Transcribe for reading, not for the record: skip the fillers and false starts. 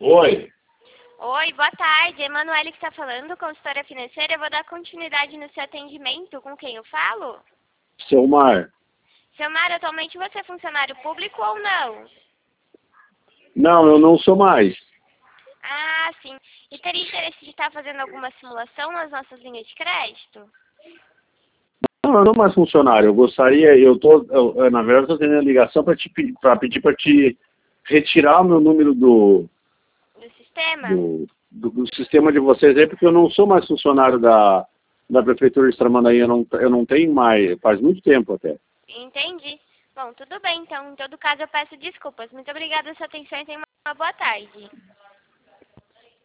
Oi, Oi, boa tarde. Emanuele que está falando, consultora financeira. Eu vou dar continuidade no seu atendimento. Com quem eu falo? seu Mar. Seu Mar, atualmente você é funcionário público ou não? Não, eu não sou mais. Ah, sim. E teria interesse de estar fazendo alguma simulação nas nossas linhas de crédito? Não, eu não mais funcionário. Eu gostaria, na verdade, estou tendo a ligação para pedir para te retirar o meu número Do sistema? do sistema de vocês aí, porque eu não sou mais funcionário da Prefeitura de Tramandaí. Eu não tenho mais, faz muito tempo até. Entendi. Bom, tudo bem, então. Em todo caso, eu peço desculpas. Muito obrigada pela sua atenção e tenha uma boa tarde.